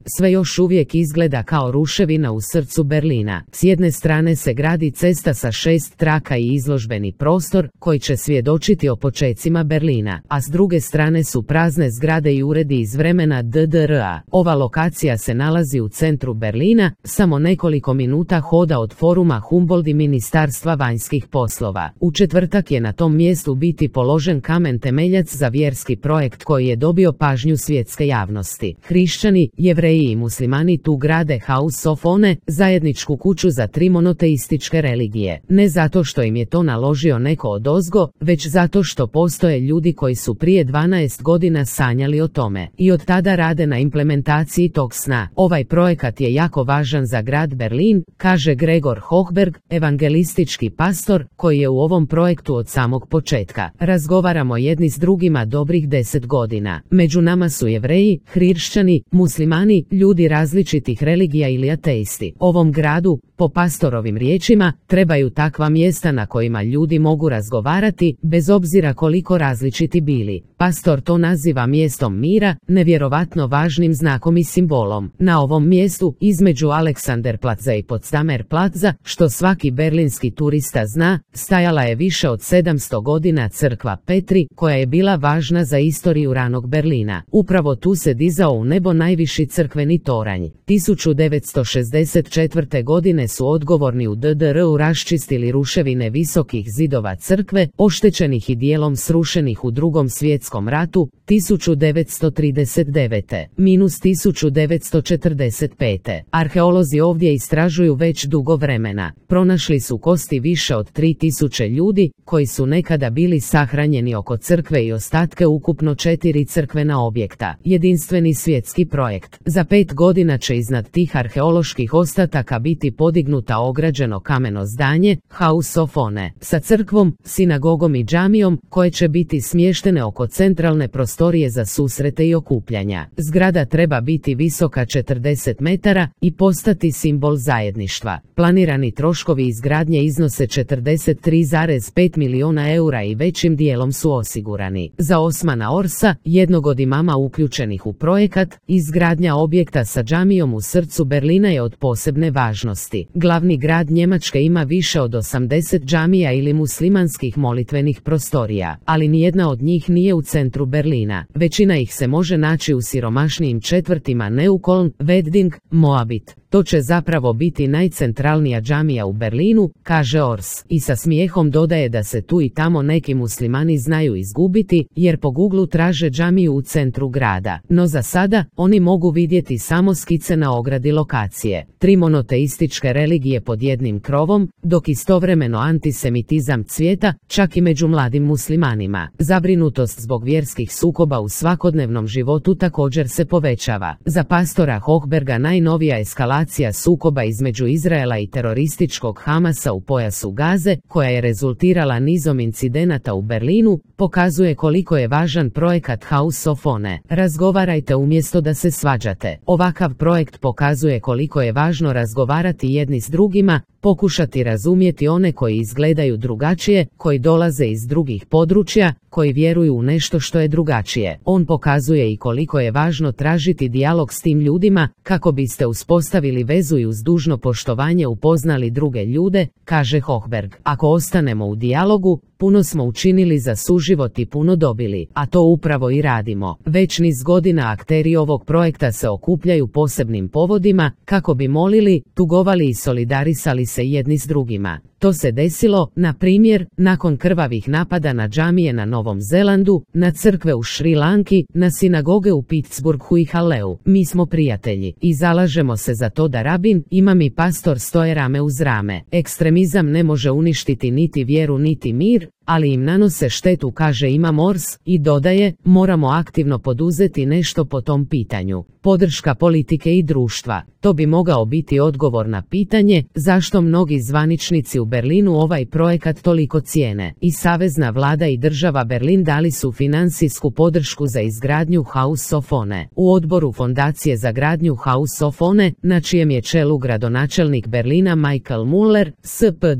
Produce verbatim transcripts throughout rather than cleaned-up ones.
Sve još uvijek izgleda kao ruševina u srcu Berlina. S jedne strane se gradi cesta sa šest traka i izložbeni prostor koji će svjedočiti o počecima Berlina, a s druge strane su prazne zgrade i uredi iz vremena D D R A. Ova lokacija se nalazi u centru Berlina, samo nekoliko minuta hoda od foruma Humboldt i Ministarstva vanjskih poslova. U četvrtak je na tom mjestu biti položen kamen temeljac za vjerski projekt koji je dobio pažnju svjetske javnosti. Hrišćani, Jevreji i muslimani tu grade House of One, zajedničku kuću za tri monoteističke religije. Ne zato što im je to naložio neko odozgo, već zato što postoje ljudi koji su prije dvanaest godina sanjali o tome i od tada rade na implementaciji tog sna. Ovaj projekat je jako važan za grad Berlin, kaže Gregor Hochberg, evangelistički pastor koji je u ovom projektu od samog početka. Razgovaramo jedni s drugima dobrih deset godina. Među nama su Jevreji, hrišćani, muslimani, ljudi različitih religija ili ateisti. Ovom gradu, po pastorovim riječima, trebaju takva mjesta na kojima ljudi mogu razgovarati, bez obzira koliko različiti bili. Pastor to naziva mjestom mira, nevjerovatno važnim znakom i simbolom. Na ovom mjestu, između Alexanderplatza i Potsdamerplatza, što svaki berlinski turista zna, stajala je više od sedamsto godina crkva Petri, koja je bila važna za istoriju ranog Berlina. Upravo tu se dizao u nebo najviši crkveni toranj. tisuću devetsto šezdeset četvrte godine su odgovorni u D D R U raščistili ruševine visokih zidova crkve, oštećenih i dijelom srušenih u Drugom svjetskom ratu, tisuću devetsto trideset devete minus tisuću devetsto četrdeset pete Arheolozi ovdje istražuju već dugo vremena. Pronašli su kosti više od tri tisuće ljudi, koji su nekada bili sahranjeni oko crkve i ostatke ukupno četiri crkvena objekta. Jedinstveni svjetski projekt. Za pet godina će iznad tih arheoloških ostataka biti podignuta ograđeno kameno zdanje, House of One, sa crkvom, sinagogom i džamijom, koje će biti smještene oko centralne prostorije za susrete i okupljanja. Zgrada treba biti visoka četrdeset metara i postati simbol zajedništva. Planirani troškovi izgradnje iznose četrdeset tri zarez pet milijuna eura i većim dijelom su osigurani. Za Osmana Orsa, jednog od imama uključenih u projekat, izgradnja objekta sa džamijom u srcu Berlina je od posebne važnosti. Glavni grad Njemačke ima više od osamdeset džamija ili muslimanskih molitvenih prostorija, ali nijedna od njih nije u centru Berlina. Većina ih se može naći u siromašnijim četvrtima Neukölln, Wedding, Moabit. To će zapravo biti najcentralnija džamija u Berlinu, kaže Ors, i sa smijehom dodaje da se tu i tamo neki muslimani znaju izgubiti, jer po Googlu traže džamiju u centru grada. No za sada, oni mogu vidjeti samo skice na ogradi lokacije. Tri monoteističke religije pod jednim krovom, dok istovremeno antisemitizam cvjeta, čak i među mladim muslimanima. Zabrinutost zbog vjerskih sukoba u svakodnevnom životu također se povećava. Za pastora Hochberga najnovija eskalacija sukoba između Izraela i terorističkog Hamasa u pojasu Gaze, koja je rezultirala nizom incidenata u Berlinu, pokazuje koliko je važan projekat House of One. Razgovarajte umjesto da se svađate. Ovakav projekt pokazuje koliko je važno razgovarati jedni s drugima, pokušati razumjeti one koji izgledaju drugačije, koji dolaze iz drugih područja, koji vjeruju u nešto što je drugačije. On pokazuje i koliko je važno tražiti dijalog s tim ljudima, kako biste uspostavili vezu i uz dužno poštovanje upoznali druge ljude, kaže Hochberg. Ako ostanemo u dijalogu, puno smo učinili za suživot i puno dobili, a to upravo i radimo. Već niz godina akteri ovog projekta se okupljaju posebnim povodima, kako bi molili, tugovali i solidarisali se jedni s drugima. To se desilo, na primjer, nakon krvavih napada na džamije na Novom Zelandu, na crkve u Šri Lanki, na sinagoge u Pittsburghu i Halleu. Mi smo prijatelji i zalažemo se za to da rabin, imam i pastor stoje rame uz rame. Ekstremizam ne može uništiti niti vjeru niti mir, ali im nanose štetu, kaže imam Ors, i dodaje, moramo aktivno poduzeti nešto po tom pitanju. Podrška politike i društva. To bi mogao biti odgovor na pitanje zašto mnogi zvaničnici u Berlinu ovaj projekat toliko cijene. I savezna vlada i država Berlin dali su financijsku podršku za izgradnju House of One. U odboru Fondacije za gradnju House of One, na čijem je čelu gradonačelnik Berlina Michael Müller, S P D,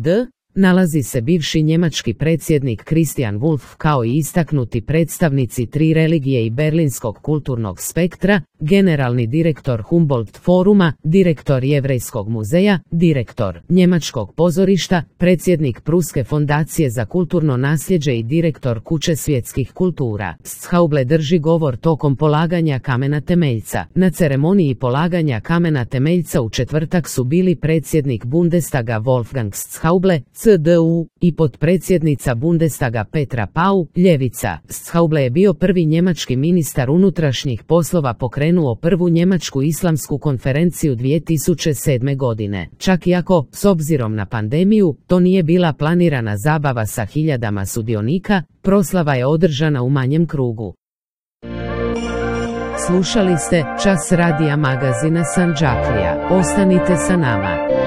nalazi se bivši njemački predsjednik Christian Wulff kao i istaknuti predstavnici tri religije i berlinskog kulturnog spektra, generalni direktor Humboldt foruma, direktor Jevrejskog muzeja, direktor njemačkog pozorišta, predsjednik Pruske fondacije za kulturno nasljeđe i direktor Kuće svjetskih kultura. Schauble drži govor tokom polaganja kamena temeljca. Na ceremoniji polaganja kamena temeljca u četvrtak su bili predsjednik Bundestaga Wolfgang Schauble, C D U, i potpredsjednica Bundestaga Petra Pau, ljevica. Schauble je bio prvi njemački ministar unutrašnjih poslova pokrenuo prvu njemačku islamsku konferenciju dvije tisuće sedme godine. Čak i ako, s obzirom na pandemiju, to nije bila planirana zabava sa hiljadama sudionika, proslava je održana u manjem krugu. Slušali ste Čas radija magazina Sandžaklija. Ostanite sa nama.